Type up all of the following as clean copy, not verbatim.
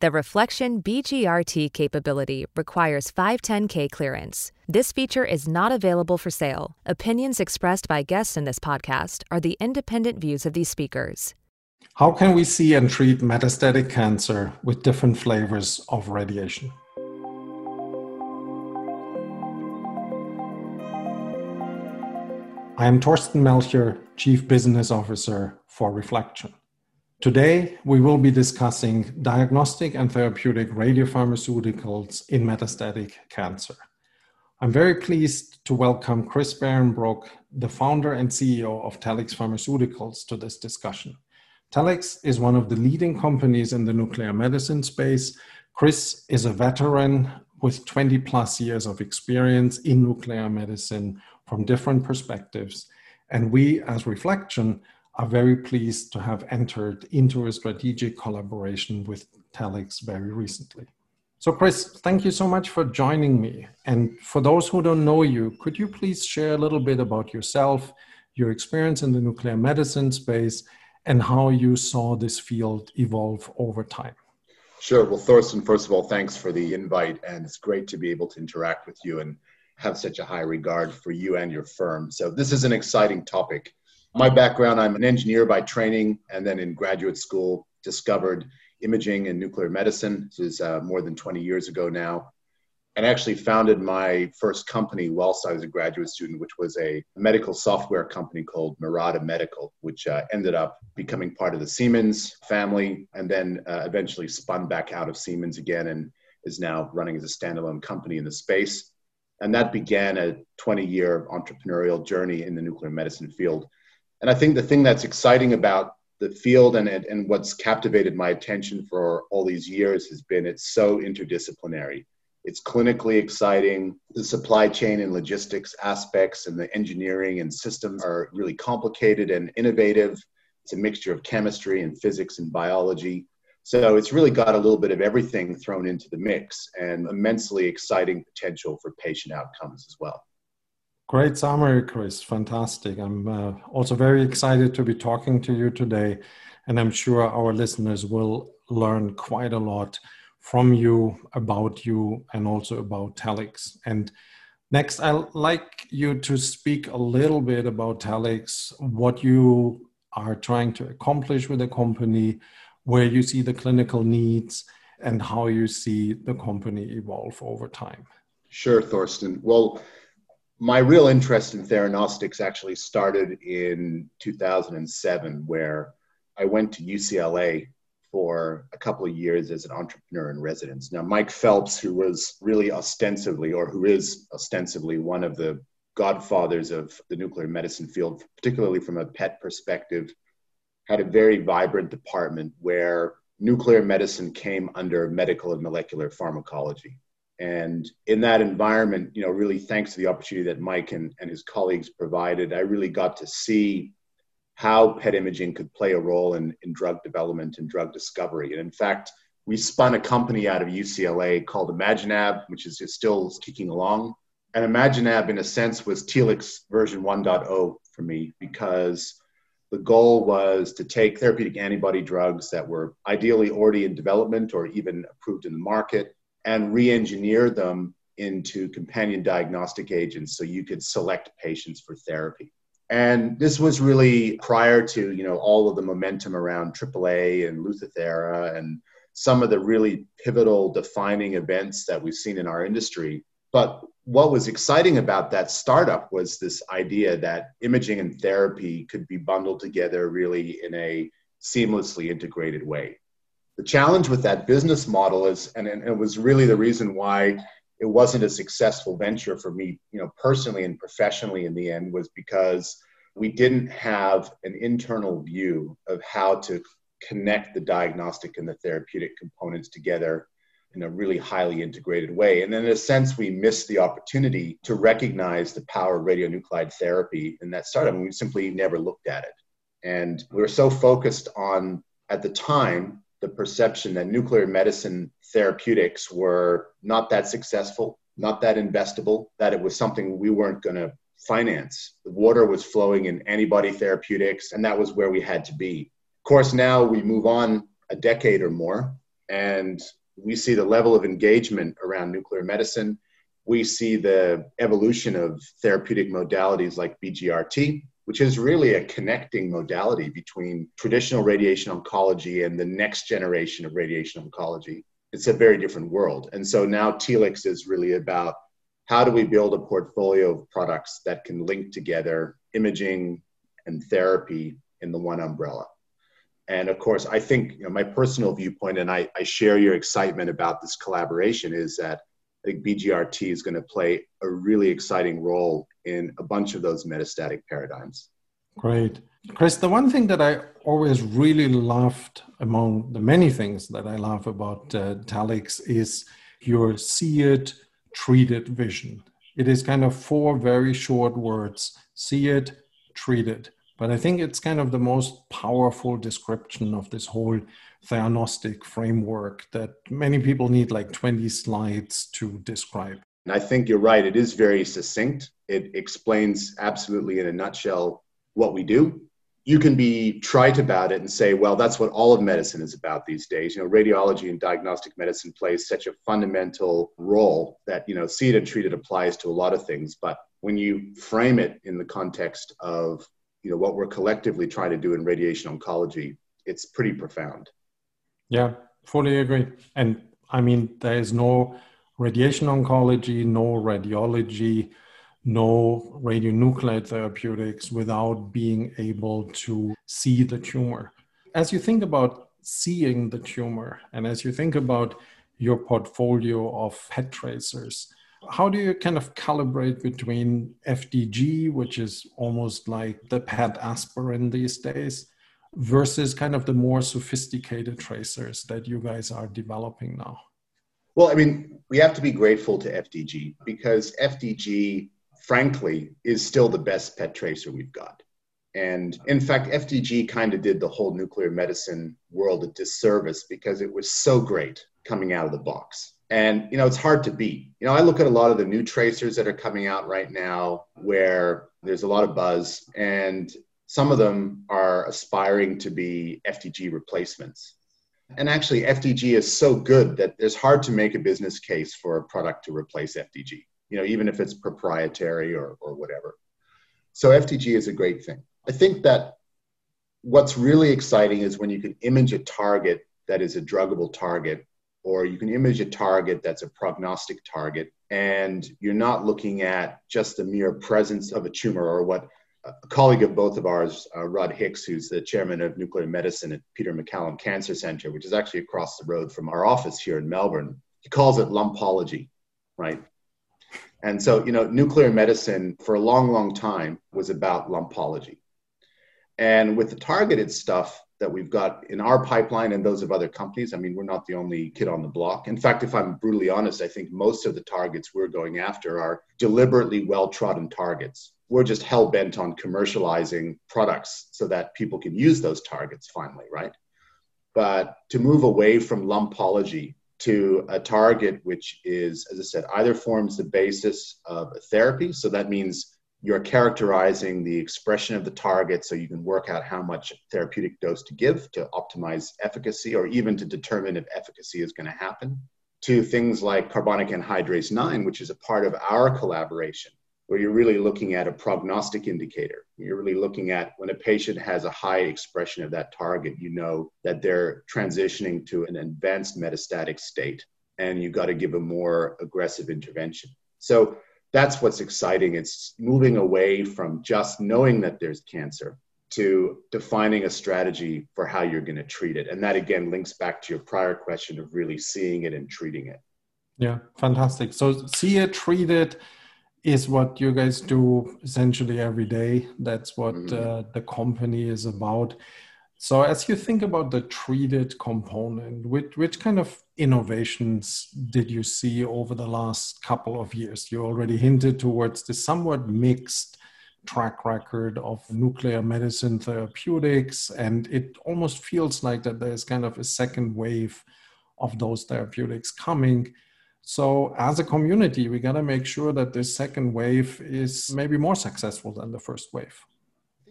The Reflection BGRT capability requires 510(k) clearance. This feature is not available for sale. Opinions expressed by guests in this podcast are the independent views of these speakers. How can we see and treat metastatic cancer with different flavors of radiation? I am Torsten Melcher, Chief Business Officer for Reflection. Today, we will be discussing diagnostic and therapeutic radiopharmaceuticals in metastatic cancer. I'm very pleased to welcome Chris Behrenbruch, the founder and CEO of Telix Pharmaceuticals, to this discussion. Telix is one of the leading companies in the nuclear medicine space. Chris is a veteran with 20 plus years of experience in nuclear medicine from different perspectives. And we, as Reflection, are very pleased to have entered into a strategic collaboration with Telix very recently. So Chris, thank you so much for joining me. And for those who don't know you, could you please share a little bit about yourself, your experience in the nuclear medicine space, and how you saw this field evolve over time? Sure. Well, Thorsten, first of all, thanks for the invite. And it's great to be able to interact with you and have such a high regard for you and your firm. So this is an exciting topic. My background, I'm an engineer by training, and then in graduate school discovered imaging and nuclear medicine. This is more than 20 years ago now. And actually founded my first company whilst I was a graduate student, which was a medical software company called Mirada Medical, which ended up becoming part of the Siemens family, and then eventually spun back out of Siemens again and is now running as a standalone company in the space. And that began a 20-year entrepreneurial journey in the nuclear medicine field. And I think the thing that's exciting about the field and what's captivated my attention for all these years has been it's so interdisciplinary. It's clinically exciting. The supply chain and logistics aspects and the engineering and systems are really complicated and innovative. It's a mixture of chemistry and physics and biology. So it's really got a little bit of everything thrown into the mix and immensely exciting potential for patient outcomes as well. Great summary, Chris. Fantastic. I'm also very excited to be talking to you today, and I'm sure our listeners will learn quite a lot from you, about you, and also about Telix. And next, I'd like you to speak a little bit about Telix, what you are trying to accomplish with the company, where you see the clinical needs, and how you see the company evolve over time. Sure, Thorsten. Well, my real interest in theranostics actually started in 2007, where I went to UCLA for a couple of years as an entrepreneur in residence. Now, Mike Phelps, who was really who is ostensibly one of the godfathers of the nuclear medicine field, particularly from a PET perspective, had a very vibrant department where nuclear medicine came under medical and molecular pharmacology. And in that environment, really thanks to the opportunity that Mike and his colleagues provided, I really got to see how PET imaging could play a role in drug development and drug discovery. And in fact, we spun a company out of UCLA called Imaginab, which is still kicking along. And Imaginab, in a sense, was Telix version 1.0 for me, because the goal was to take therapeutic antibody drugs that were ideally already in development or even approved in the market and re-engineer them into companion diagnostic agents so you could select patients for therapy. And this was really prior to, all of the momentum around AAA and Lutathera and some of the really pivotal defining events that we've seen in our industry. But what was exciting about that startup was this idea that imaging and therapy could be bundled together really in a seamlessly integrated way. The challenge with that business model is, and it was really the reason why it wasn't a successful venture for me, personally and professionally in the end, was because we didn't have an internal view of how to connect the diagnostic and the therapeutic components together in a really highly integrated way. And in a sense, we missed the opportunity to recognize the power of radionuclide therapy in that startup, and we simply never looked at it. And we were so focused on, at the time, the perception that nuclear medicine therapeutics were not that successful, not that investable, that it was something we weren't going to finance. The water was flowing in antibody therapeutics, and that was where we had to be. Of course, now we move on a decade or more, And we see the level of engagement around nuclear medicine. We see the evolution of therapeutic modalities like BGRT, which is really a connecting modality between traditional radiation oncology and the next generation of radiation oncology. It's a very different world. And so now Telix is really about how do we build a portfolio of products that can link together imaging and therapy in the one umbrella. And of course, I think, my personal viewpoint, and I share your excitement about this collaboration, is that I think BGRT is going to play a really exciting role in a bunch of those metastatic paradigms. Great. Chris, the one thing that I always really loved, among the many things that I love about Telix, is your see it, treat it vision. It is kind of 4 very short words: see it, treat it. But I think it's kind of the most powerful description of this whole theranostic framework that many people need like 20 slides to describe. And I think you're right. It is very succinct. It explains absolutely in a nutshell what we do. You can be trite about it and say, well, that's what all of medicine is about these days. Radiology and diagnostic medicine plays such a fundamental role that, see it and treat it applies to a lot of things. But when you frame it in the context of, what we're collectively trying to do in radiation oncology, it's pretty profound. Yeah, fully agree. And I mean, there is no radiation oncology, no radiology, no radionuclide therapeutics without being able to see the tumor. As you think about seeing the tumor, and as you think about your portfolio of PET tracers, how do you kind of calibrate between FDG, which is almost like the PET aspirin these days, versus kind of the more sophisticated tracers that you guys are developing now? Well, I mean, we have to be grateful to FDG, because FDG, frankly, is still the best PET tracer we've got. And in fact, FDG kind of did the whole nuclear medicine world a disservice because it was so great coming out of the box. And, it's hard to beat. I look at a lot of the new tracers that are coming out right now where there's a lot of buzz, and some of them are aspiring to be FDG replacements. And actually, FDG is so good that it's hard to make a business case for a product to replace FDG, even if it's proprietary or whatever. So FDG is a great thing. I think that what's really exciting is when you can image a target that is a druggable target, or you can image a target that's a prognostic target, and you're not looking at just the mere presence of a tumor, or what a colleague of both of ours, Rod Hicks, who's the chairman of nuclear medicine at Peter MacCallum Cancer Center, which is actually across the road from our office here in Melbourne, he calls it lumpology, right? And so, nuclear medicine for a long, long time was about lumpology. And with the targeted stuff that we've got in our pipeline and those of other companies, I mean, we're not the only kid on the block. In fact, if I'm brutally honest, I think most of the targets we're going after are deliberately well-trodden targets. We're just hell-bent on commercializing products so that people can use those targets finally, right? But to move away from lumpology to a target which is, as I said, either forms the basis of a therapy, so that means you're characterizing the expression of the target so you can work out how much therapeutic dose to give to optimize efficacy, or even to determine if efficacy is going to happen, to things like carbonic anhydrase 9, which is a part of our collaboration, where you're really looking at a prognostic indicator. You're really looking at when a patient has a high expression of that target, that they're transitioning to an advanced metastatic state, and you've got to give a more aggressive intervention. So that's what's exciting. It's moving away from just knowing that there's cancer to defining a strategy for how you're going to treat it. And that, again, links back to your prior question of really seeing it and treating it. Yeah, fantastic. So see it, treat it is what you guys do essentially every day. That's what the company is about. So as you think about the treated component, which kind of innovations did you see over the last couple of years? You already hinted towards the somewhat mixed track record of nuclear medicine therapeutics, and it almost feels like that there's kind of a second wave of those therapeutics coming. So as a community, we got to make sure that this second wave is maybe more successful than the first wave.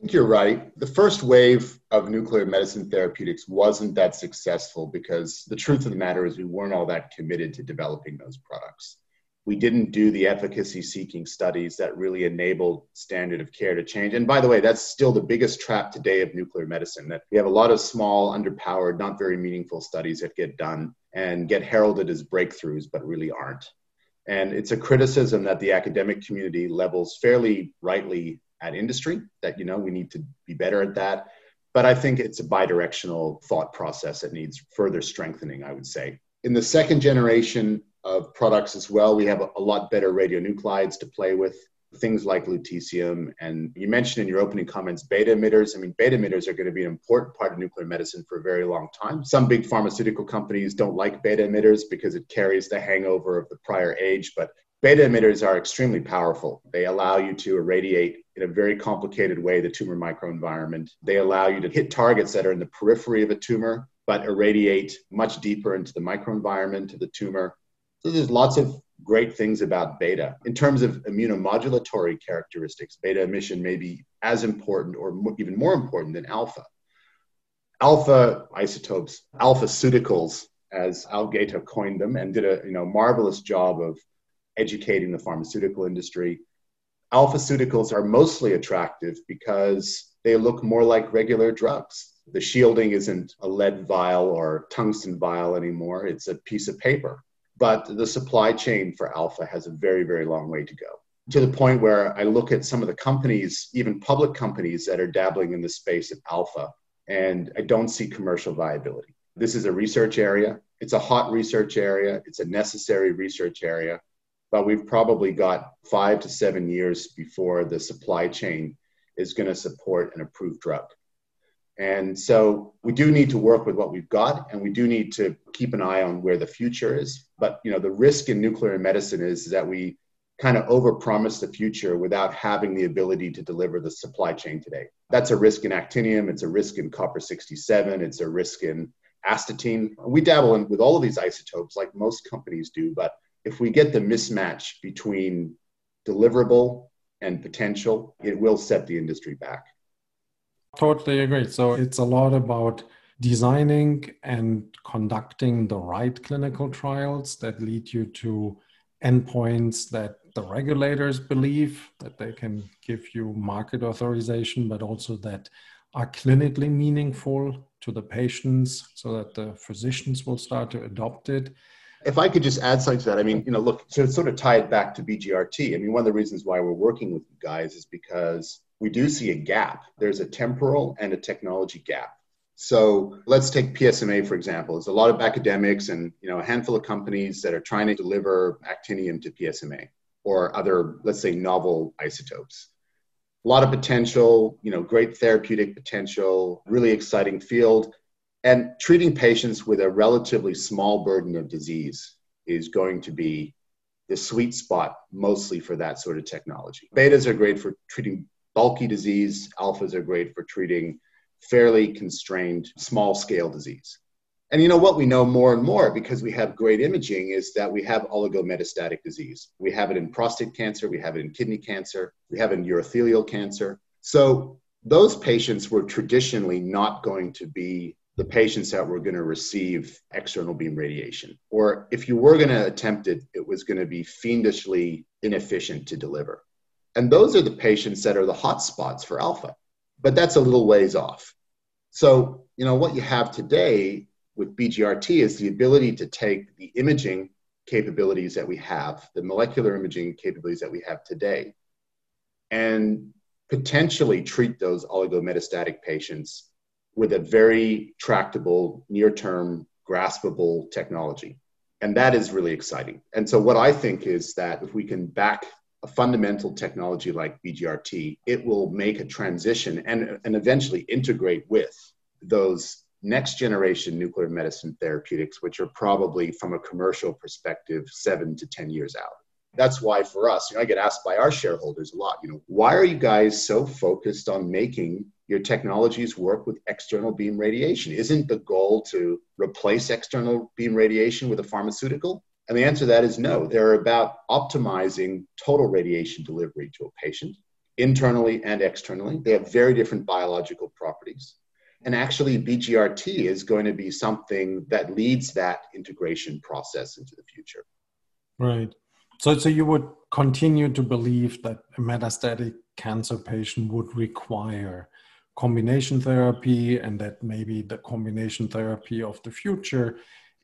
think you're right. The first wave of nuclear medicine therapeutics wasn't that successful because the truth of the matter is we weren't all that committed to developing those products. We didn't do the efficacy-seeking studies that really enabled standard of care to change. And by the way, that's still the biggest trap today of nuclear medicine, that we have a lot of small, underpowered, not very meaningful studies that get done and get heralded as breakthroughs, but really aren't. And it's a criticism that the academic community levels fairly rightly at industry, that, we need to be better at that. But I think it's a bidirectional thought process that needs further strengthening, I would say. In the second generation of products as well, we have a lot better radionuclides to play with, things like lutetium. And you mentioned in your opening comments, beta emitters. Beta emitters are going to be an important part of nuclear medicine for a very long time. Some big pharmaceutical companies don't like beta emitters because it carries the hangover of the prior age, but beta emitters are extremely powerful. They allow you to irradiate in a very complicated way the tumor microenvironment. They allow you to hit targets that are in the periphery of a tumor, but irradiate much deeper into the microenvironment of the tumor. So there's lots of great things about beta. In terms of immunomodulatory characteristics, beta emission may be as important or even more important than alpha. Alpha isotopes, alphaceuticals, as Al Gaeta coined them, and did a marvelous job of educating the pharmaceutical industry. Alphaceuticals are mostly attractive because they look more like regular drugs. The shielding isn't a lead vial or tungsten vial anymore. It's a piece of paper. But the supply chain for alpha has a very, very long way to go, to the point where I look at some of the companies, even public companies, that are dabbling in the space of alpha, and I don't see commercial viability. This is a research area. It's a hot research area. It's a necessary research area. But we've probably got 5 to 7 years before the supply chain is going to support an approved drug. And so we do need to work with what we've got, and we do need to keep an eye on where the future is. But, the risk in nuclear medicine is that we kind of overpromise the future without having the ability to deliver the supply chain today. That's a risk in actinium. It's a risk in copper-67. It's a risk in astatine. We dabble in with all of these isotopes like most companies do, but if we get the mismatch between deliverable and potential, it will set the industry back. Totally agree. So it's a lot about designing and conducting the right clinical trials that lead you to endpoints that the regulators believe that they can give you market authorization, but also that are clinically meaningful to the patients so that the physicians will start to adopt it. If I could just add something to that, look, so sort of tie it back to BGRT. One of the reasons why we're working with you guys is because we do see a gap. There's a temporal and a technology gap. So let's take PSMA, for example. There's a lot of academics and, a handful of companies that are trying to deliver actinium to PSMA or other, let's say, novel isotopes. A lot of potential, great therapeutic potential, really exciting field. And treating patients with a relatively small burden of disease is going to be the sweet spot mostly for that sort of technology. Betas are great for treating bulky disease. Alphas are great for treating fairly constrained small-scale disease. And what we know more and more, because we have great imaging, is that we have oligometastatic disease. We have it in prostate cancer. We have it in kidney cancer. We have it in urothelial cancer. So those patients were traditionally not going to be the patients that were going to receive external beam radiation. Or if you were going to attempt it, it was going to be fiendishly inefficient to deliver. And those are the patients that are the hot spots for alpha. But that's a little ways off. So, what you have today with BGRT is the ability to take the imaging capabilities that we have, the molecular imaging capabilities that we have today, and potentially treat those oligometastatic patients with a very tractable, near-term, graspable technology. And that is really exciting. And so what I think is that if we can back a fundamental technology like BGRT, it will make a transition and eventually integrate with those next generation nuclear medicine therapeutics, which are probably from a commercial perspective, 7 to 10 years out. That's why for us, I get asked by our shareholders a lot, why are you guys so focused on making your technologies work with external beam radiation? Isn't the goal to replace external beam radiation with a pharmaceutical? And the answer to that is no. They're about optimizing total radiation delivery to a patient. internally and externally. They have very different biological properties. And actually, BGRT is going to be something that leads that integration process into the future. Right. So you would continue to believe that a metastatic cancer patient would require combination therapy, and that maybe the combination therapy of the future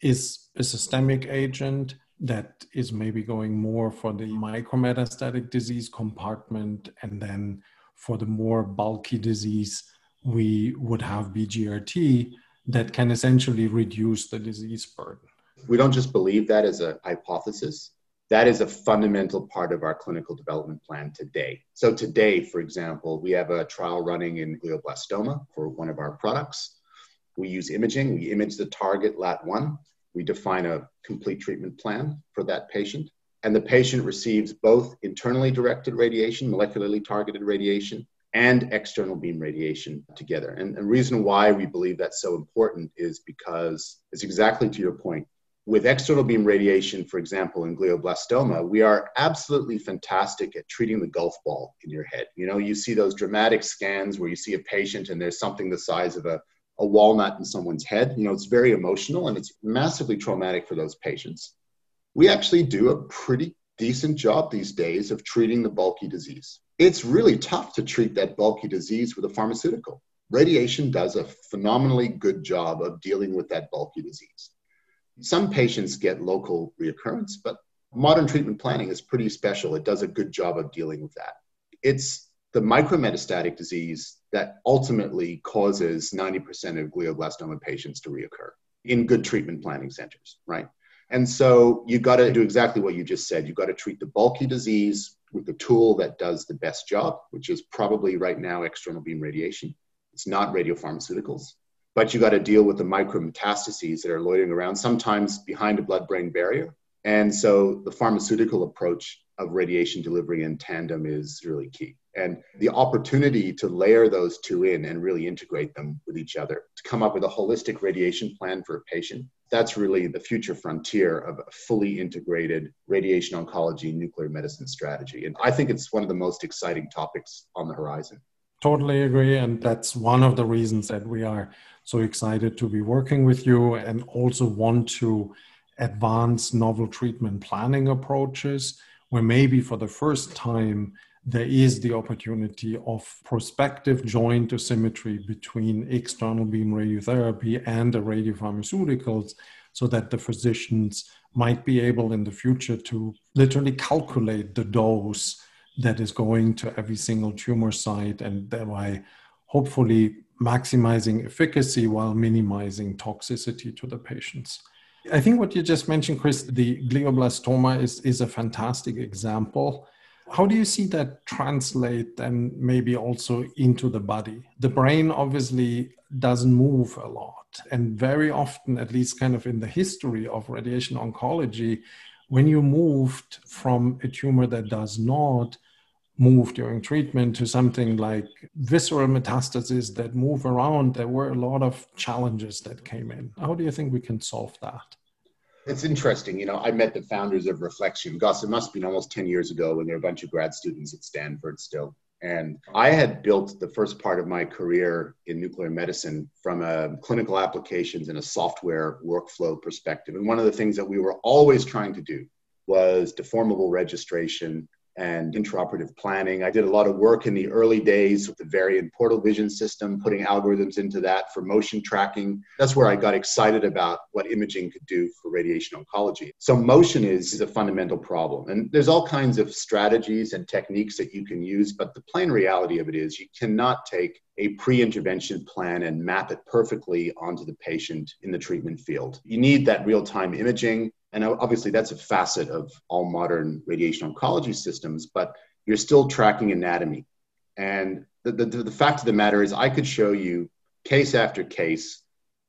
is a systemic agent that is maybe going more for the micrometastatic disease compartment, and then for the more bulky disease, we would have BGRT that can essentially reduce the disease burden. We don't just believe that as a hypothesis. That is a fundamental part of our clinical development plan today. So today, for example, we have a trial running in glioblastoma for one of our products. We use imaging. We image the target LAT1. We define a complete treatment plan for that patient. And the patient receives both internally directed radiation, molecularly targeted radiation, and external beam radiation together. And the reason why we believe that's so important is because it's exactly to your point. With external beam radiation, for example, in glioblastoma, we are absolutely fantastic at treating the golf ball in your head. You know, you see those dramatic scans where you see a patient and there's something the size of a walnut in someone's head. You know, it's very emotional and it's massively traumatic for those patients. We actually do a pretty decent job these days of treating the bulky disease. It's really tough to treat that bulky disease with a pharmaceutical. Radiation does a phenomenally good job of dealing with that bulky disease. Some patients get local reoccurrence, but modern treatment planning is pretty special. It does a good job of dealing with that. It's the micrometastatic disease that ultimately causes 90% of glioblastoma patients to reoccur in good treatment planning centers, right? And so you got to do exactly what you just said. You've got to treat the bulky disease with the tool that does the best job, which is probably right now external beam radiation. It's not radiopharmaceuticals. But you got to deal with the micrometastases that are loitering around, sometimes behind a blood-brain barrier. And so the pharmaceutical approach of radiation delivery in tandem is really key. And the opportunity to layer those two in and really integrate them with each other, to come up with a holistic radiation plan for a patient, that's really the future frontier of a fully integrated radiation oncology nuclear medicine strategy. And I think it's one of the most exciting topics on the horizon. Totally agree. And that's one of the reasons that we are so excited to be working with you and also want to advance novel treatment planning approaches where maybe for the first time there is the opportunity of prospective joint dosimetry between external beam radiotherapy and the radiopharmaceuticals, so that the physicians might be able in the future to literally calculate the dose that is going to every single tumor site, and thereby hopefully maximizing efficacy while minimizing toxicity to the patients. I think what you just mentioned, Chris, the glioblastoma is a fantastic example. How do you see that translate and maybe also into the body? The brain obviously doesn't move a lot. And very often, at least kind of in the history of radiation oncology, when you moved from a tumor that does not move during treatment to something like visceral metastases that move around, there were a lot of challenges that came in. How do you think we can solve that? It's interesting. You know, I met the founders of Reflexion. Gosh, it must have been almost 10 years ago when there were a bunch of grad students at Stanford still. And I had built the first part of my career in nuclear medicine from a clinical applications and a software workflow perspective. And one of the things that we were always trying to do was deformable registration and intraoperative planning. I did a lot of work in the early days with the Varian Portal Vision system, putting algorithms into that for motion tracking. That's where I got excited about what imaging could do for radiation oncology. So motion is a fundamental problem. And there's all kinds of strategies and techniques that you can use, but the plain reality of it is you cannot take a pre-intervention plan and map it perfectly onto the patient in the treatment field. You need that real-time imaging. And obviously, that's a facet of all modern radiation oncology systems, but you're still tracking anatomy. And the fact of the matter is, I could show you case after case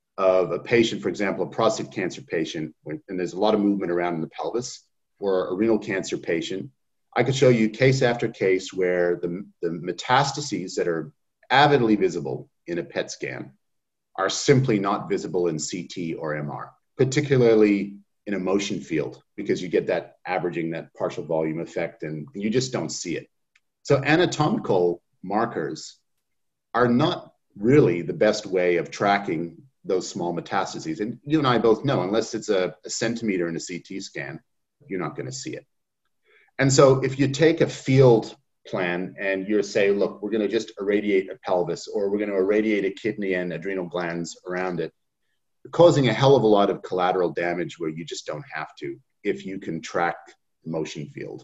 of a patient, for example, a prostate cancer patient, and there's a lot of movement around in the pelvis, or a renal cancer patient. I could show you case after case where the metastases that are avidly visible in a PET scan are simply not visible in CT or MR, particularly in a motion field, because you get that averaging, that partial volume effect, and you just don't see it. So anatomical markers are not really the best way of tracking those small metastases. And you and I both know, unless it's a centimeter in a CT scan, you're not going to see it. And so if you take a field plan and you say, look, we're going to just irradiate a pelvis, or we're going to irradiate a kidney and adrenal glands around it, you're causing a hell of a lot of collateral damage where you just don't have to if you can track the motion field.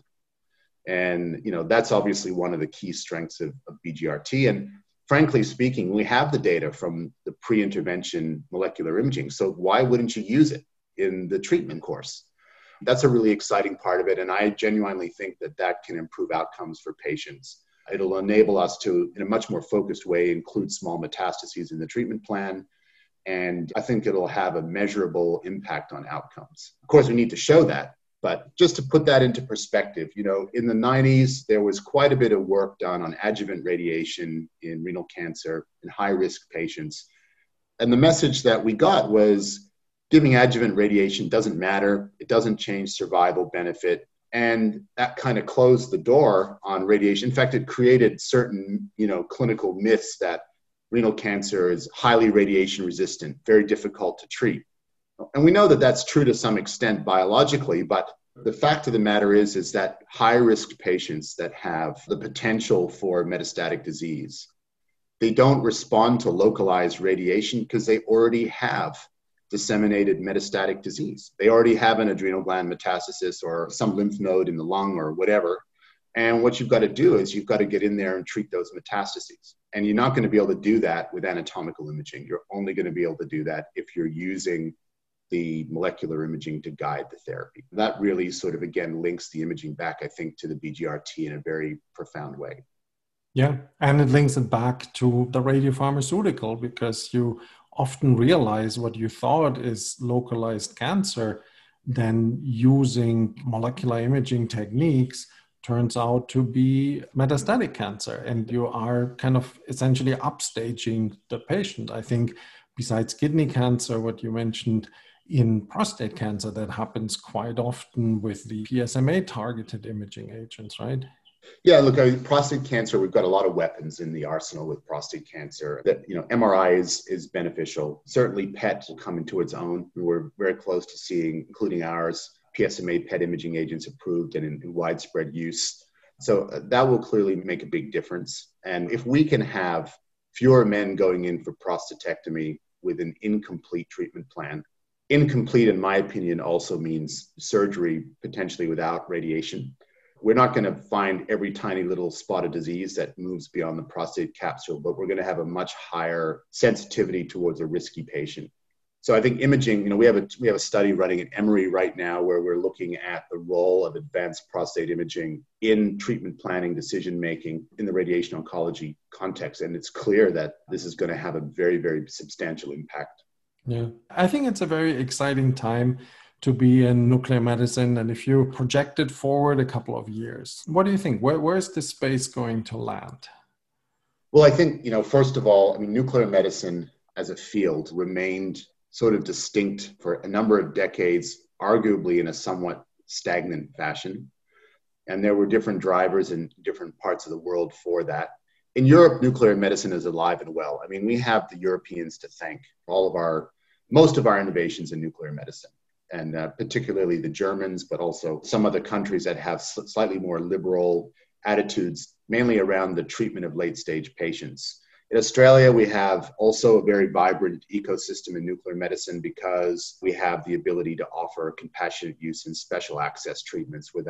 And, that's obviously one of the key strengths of BGRT. And frankly speaking, we have the data from the pre-intervention molecular imaging. So why wouldn't you use it in the treatment course? That's a really exciting part of it. And I genuinely think that can improve outcomes for patients. It'll enable us to, in a much more focused way, include small metastases in the treatment plan. And I think it'll have a measurable impact on outcomes. Of course, we need to show that. But just to put that into perspective, in the 90s, there was quite a bit of work done on adjuvant radiation in renal cancer in high-risk patients. And the message that we got was giving adjuvant radiation doesn't matter. It doesn't change survival benefit. And that kind of closed the door on radiation. In fact, it created certain, clinical myths that renal cancer is highly radiation resistant, very difficult to treat. And we know that that's true to some extent biologically, but the fact of the matter is that high-risk patients that have the potential for metastatic disease, they don't respond to localized radiation because they already have disseminated metastatic disease. They already have an adrenal gland metastasis or some lymph node in the lung or whatever. And what you've got to do is you've got to get in there and treat those metastases. And you're not going to be able to do that with anatomical imaging. You're only going to be able to do that if you're using the molecular imaging to guide the therapy. That really sort of, again, links the imaging back, I think, to the BGRT in a very profound way. Yeah, and it links it back to the radiopharmaceutical, because you often realize what you thought is localized cancer, then using molecular imaging techniques turns out to be metastatic cancer. And you are kind of essentially upstaging the patient. I think besides kidney cancer, what you mentioned, in prostate cancer, that happens quite often with the PSMA targeted imaging agents, right? Yeah, look, prostate cancer, we've got a lot of weapons in the arsenal with prostate cancer. That, MRI is beneficial. Certainly PET will come into its own. We're very close to seeing, including ours, PSMA PET imaging agents approved and in widespread use. So that will clearly make a big difference. And if we can have fewer men going in for prostatectomy with an incomplete treatment plan, incomplete, in my opinion, also means surgery potentially without radiation. We're not going to find every tiny little spot of disease that moves beyond the prostate capsule, but we're going to have a much higher sensitivity towards a risky patient. So I think imaging, we have a study running at Emory right now where we're looking at the role of advanced prostate imaging in treatment planning, decision-making in the radiation oncology context. And it's clear that this is going to have a very, very substantial impact. Yeah, I think it's a very exciting time to be in nuclear medicine. And if you project it forward a couple of years, what do you think? Where is this space going to land? Well, I think, first of all, nuclear medicine as a field remained sort of distinct for a number of decades, arguably in a somewhat stagnant fashion. And there were different drivers in different parts of the world for that. In Europe, nuclear medicine is alive and well. We have the Europeans to thank for most of our innovations in nuclear medicine, and particularly the Germans, but also some other countries that have slightly more liberal attitudes, mainly around the treatment of late-stage patients. In Australia, we have also a very vibrant ecosystem in nuclear medicine because we have the ability to offer compassionate use and special access treatments with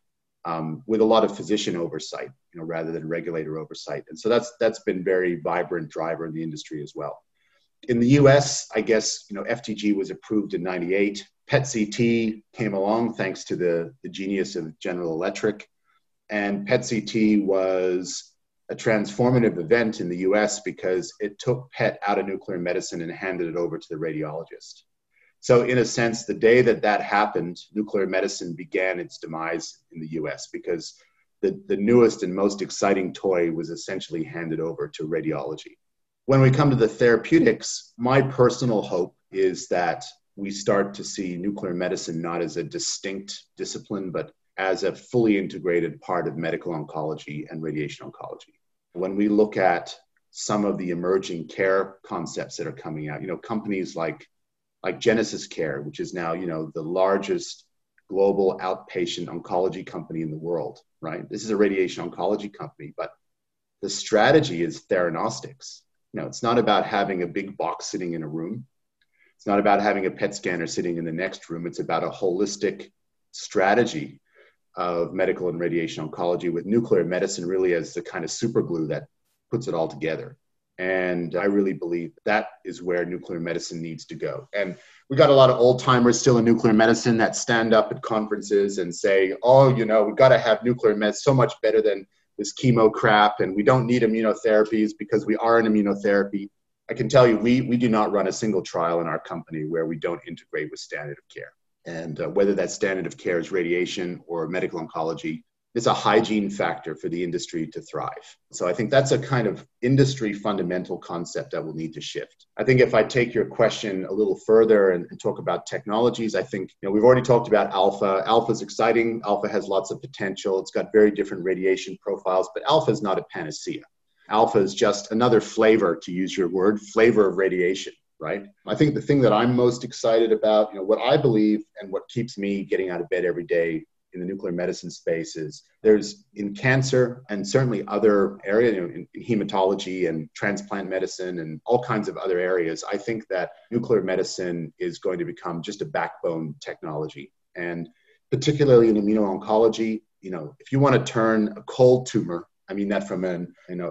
a lot of physician oversight, rather than regulator oversight. And so that's been very vibrant driver in the industry as well. In the US, I guess, FTG was approved in 98. PET-CT came along thanks to the genius of General Electric. And PET-CT was a transformative event in the US because it took PET out of nuclear medicine and handed it over to the radiologist. So in a sense, the day that happened, nuclear medicine began its demise in the US because the newest and most exciting toy was essentially handed over to radiology. When we come to the therapeutics, my personal hope is that we start to see nuclear medicine not as a distinct discipline, but as a fully integrated part of medical oncology and radiation oncology. When we look at some of the emerging care concepts that are coming out, companies like Genesis Care, which is now, the largest global outpatient oncology company in the world, right? This is a radiation oncology company, but the strategy is theranostics. It's not about having a big box sitting in a room. It's not about having a PET scanner sitting in the next room. It's about a holistic strategy of medical and radiation oncology, with nuclear medicine really as the kind of super glue that puts it all together. And I really believe that is where nuclear medicine needs to go. And we got a lot of old timers still in nuclear medicine that stand up at conferences and say, oh, we've got to have nuclear medicine, so much better than this chemo crap, and we don't need immunotherapies because we are in immunotherapy. I can tell you, we do not run a single trial in our company where we don't integrate with standard of care. And whether that standard of care is radiation or medical oncology, it's a hygiene factor for the industry to thrive. So I think that's a kind of industry fundamental concept that will need to shift. I think if I take your question a little further and talk about technologies, I think, we've already talked about alpha. Alpha is exciting. Alpha has lots of potential. It's got very different radiation profiles, but alpha is not a panacea. Alpha is just another flavor, to use your word, flavor of radiation, right? I think the thing that I'm most excited about, what I believe and what keeps me getting out of bed every day in the nuclear medicine space is there's, in cancer and certainly other areas, in hematology and transplant medicine and all kinds of other areas, I think that nuclear medicine is going to become just a backbone technology. And particularly in immuno-oncology, if you want to turn a cold tumor, I mean that from a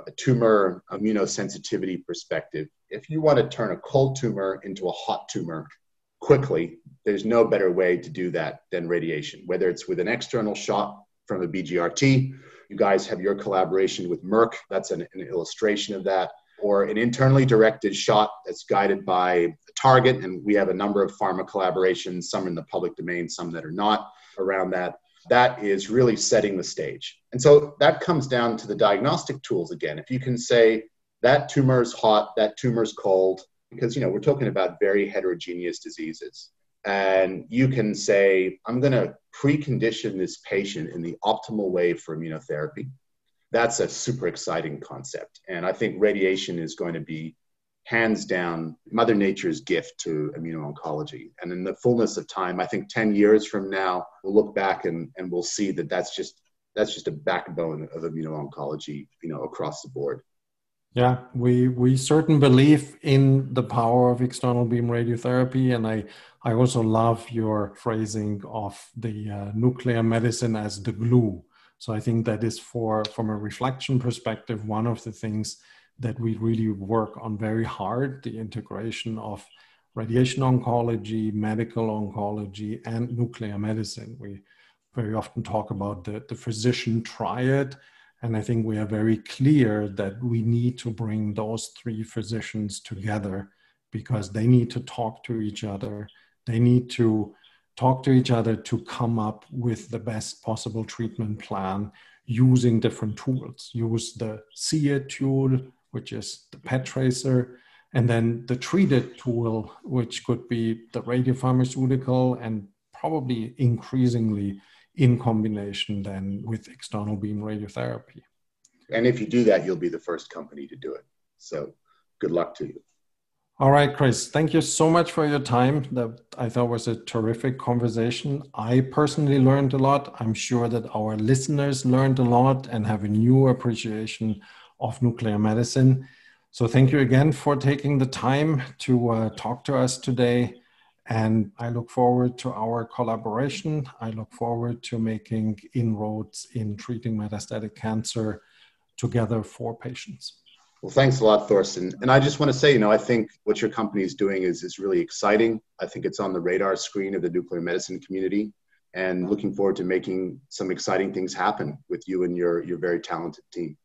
tumor immunosensitivity perspective, if you want to turn a cold tumor into a hot tumor quickly, there's no better way to do that than radiation, whether it's with an external shot from a BGRT. You guys have your collaboration with Merck. That's an illustration of that. Or an internally directed shot that's guided by a target. And we have a number of pharma collaborations, some in the public domain, some that are not around that. That is really setting the stage. And so that comes down to the diagnostic tools again. If you can say that tumor is hot, that tumor is cold, because, we're talking about very heterogeneous diseases. And you can say, I'm going to precondition this patient in the optimal way for immunotherapy. That's a super exciting concept. And I think radiation is going to be, hands down, Mother Nature's gift to immuno-oncology. And in the fullness of time, I think 10 years from now, we'll look back and we'll see that that's just a backbone of immuno-oncology, across the board. Yeah, we certainly believe in the power of external beam radiotherapy. And I also love your phrasing of the nuclear medicine as the glue. So I think that is from a reflection perspective, one of the things that we really work on very hard, the integration of radiation oncology, medical oncology, and nuclear medicine. We very often talk about the physician triad. And I think we are very clear that we need to bring those three physicians together because they need to talk to each other. They need to talk to each other to come up with the best possible treatment plan using different tools. Use the SEER tool, which is the PET tracer, and then the treated tool, which could be the radiopharmaceutical and probably increasingly in combination then with external beam radiotherapy. And if you do that, you'll be the first company to do it. So good luck to you. All right, Chris, thank you so much for your time. That I thought was a terrific conversation. I personally learned a lot. I'm sure that our listeners learned a lot and have a new appreciation of nuclear medicine. So thank you again for taking the time to talk to us today. And I look forward to our collaboration. I look forward to making inroads in treating metastatic cancer together for patients. Well, thanks a lot, Thorsten. And I just want to say, I think what your company is doing is really exciting. I think it's on the radar screen of the nuclear medicine community, and looking forward to making some exciting things happen with you and your very talented team.